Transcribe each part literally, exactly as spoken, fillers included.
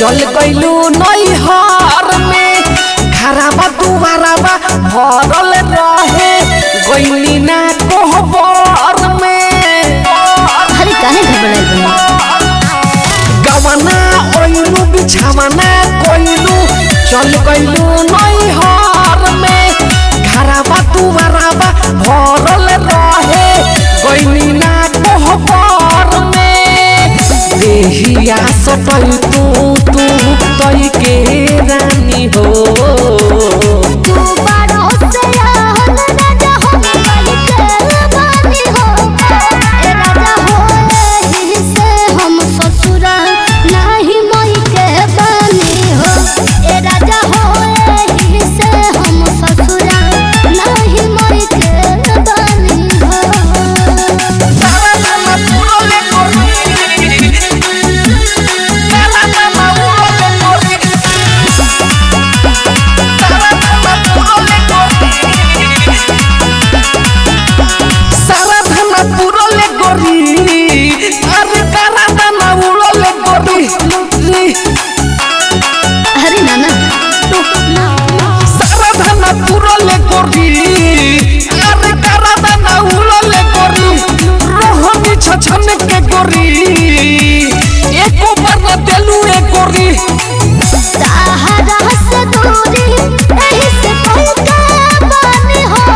चल गइलू नैहर में घरवा दुआरवा भरल रहे गइली ना कोहबर में। अरे काहे घबराइल बनी गवना ओइलू बिछावना कोइलू चल गइलू नैहर में घरवा दुआरवा भरल रहे गइली ना कोहबर में। देहिया सटल तू तू तई के रानी हो तू बड़ो से रहल राजा हो गइल बानी हो ए राजा हो एही से हम ससुरा नाही मोई के बानी हो ए राजा हो एही से हम ससुरा नाही मोई के बानी हो। अरे नाना सारा धना पुरले गोरी अरे करा धना उड़ले गोरी रोहनी छछन के गोरी एको बार देलू ए गोरी सहारा से दूरी एही से कहके बानी हो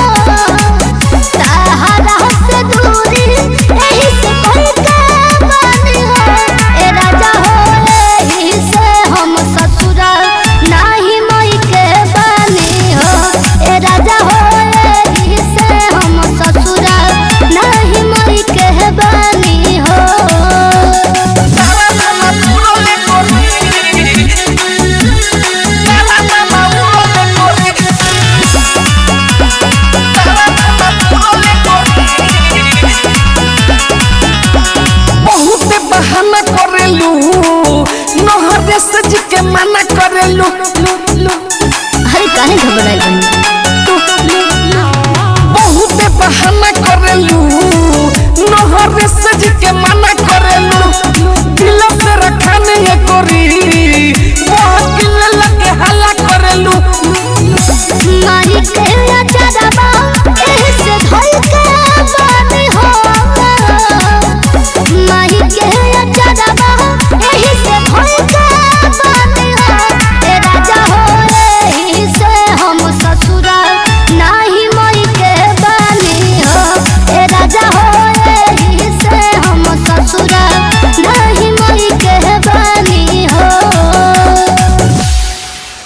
सहारा से दूरी एही से कहके बानी हो ए राजा हो एही से हम ससुरा नाही मोई के बानी हो ए राजा हो एही से हम ससुरा नाही मोई के बानी हो। सारा धना पुरले गोरी सारा धना उड़ले गोरी सारा धना पुरले गोरी बहुत बहाना करेलू नहरे सज के मना करेलू अरे काहे घबराइल बनी बहुत बहाना करेलू नहरे सज के मना करेलू दिल से रखने गोरी